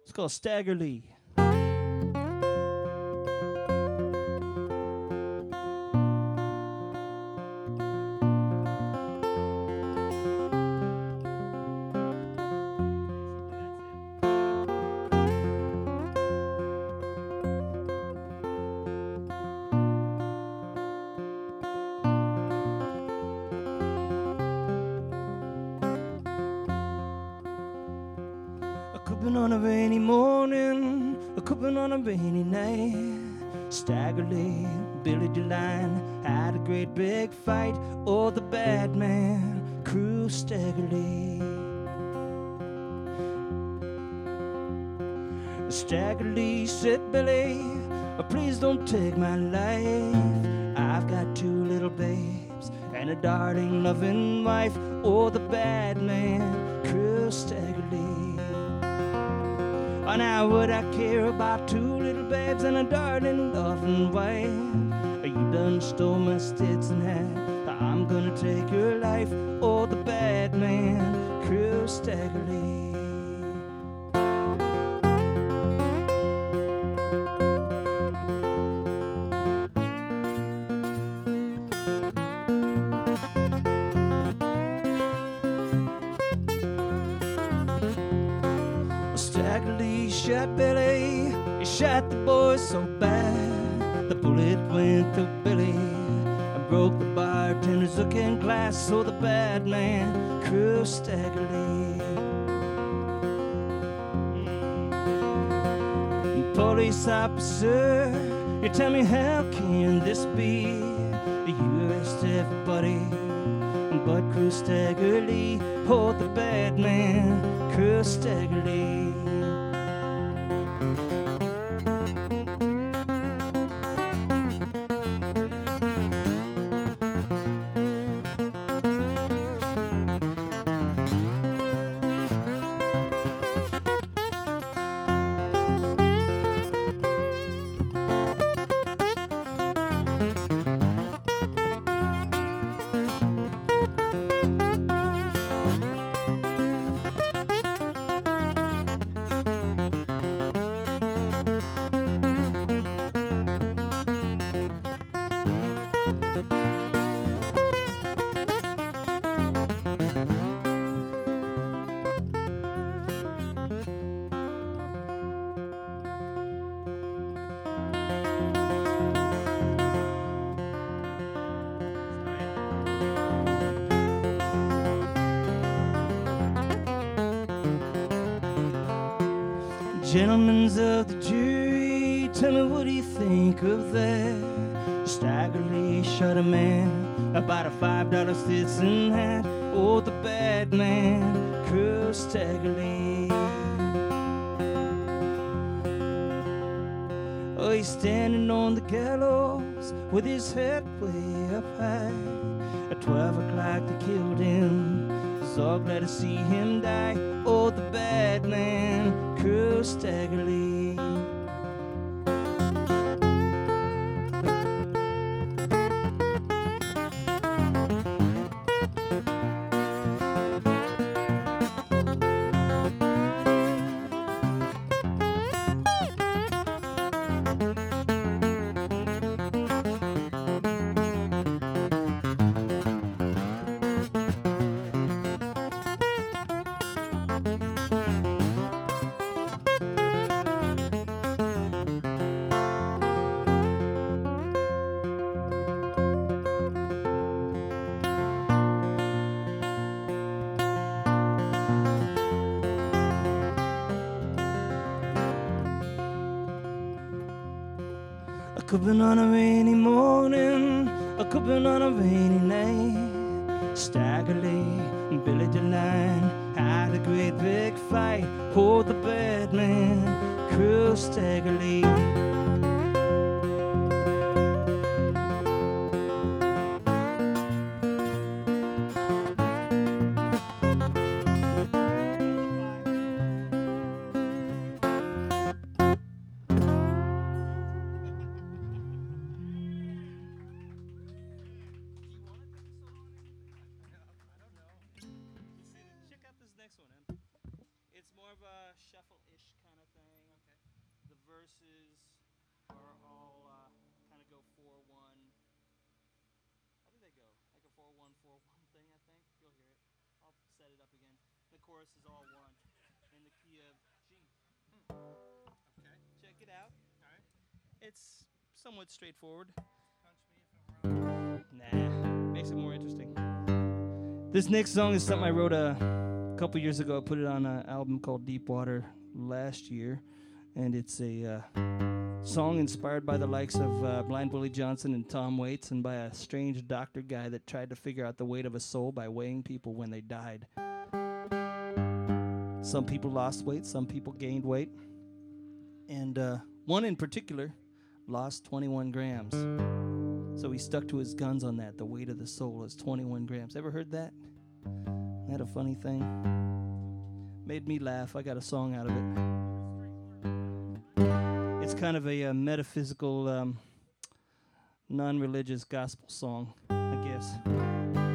It's called Stagger Lee. I could been on a rainy morning, I could been on a rainy night. Stagger Lee, Billy DeLine had a great big fight. Oh, the bad man, Crew Stagger Lee. Stagger Lee said, Billy, please don't take my life. I've got two little babes and a darling loving wife. Oh, the bad man, Crew Stagger Lee. Oh, now would I care about two little babes and a darling loving wife? You done stole my Stetson hat, I'm gonna take your life. Oh, the bad man, Crew Stagger Lee. Stagger Lee shot Billy, he shot the boy so bad. The bullet went through Billy and broke the bartender's looking glass. So the bad man, Crew Stagger Lee. Police officer, you tell me how can this be? You arrest everybody but Crew Stagger Lee. Oh, the bad man, Crew Stagger Lee. Gentlemen of the jury, tell me what do you think of that? Stagger Lee shot a man about a $5 Stetson hat. Oh, the bad man, Crew Stagger Lee. Oh, he's standing on the gallows with his head way up high. At 12 o'clock they killed him, so glad to see him die. Oh, the bad man, Crew Stagger Lee. I could been on a rainy morning, I could been on a rainy night. Stagger Lee and Billy DeLine had a great big fight. Oh, the bad man, Crew Stagger Lee. Check out this next one. It's more of a shuffle-ish kind of thing. verses are all kind of go 4-1. How do they go? Like a 4-1-4-1 thing, I think. You'll hear it. I'll set it up again. The chorus is all 1 in the key of G. Okay. Check it out. All right. It's somewhat straightforward. Punch me if I'm wrong. Nah, makes it more interesting. This next song is something I wrote a couple years ago. I put it on an album called Deep Water last year, and it's a song inspired by the likes of Blind Willie Johnson and Tom Waits, and by a strange doctor guy that tried to figure out the weight of a soul by weighing people when they died. Some people lost weight, some people gained weight, and one in particular lost 21 grams. So he stuck to his guns on that. The weight of the soul is 21 grams. Ever heard that? Isn't that a funny thing? Made me laugh. I got a song out of it. It's kind of a metaphysical, non-religious gospel song, I guess.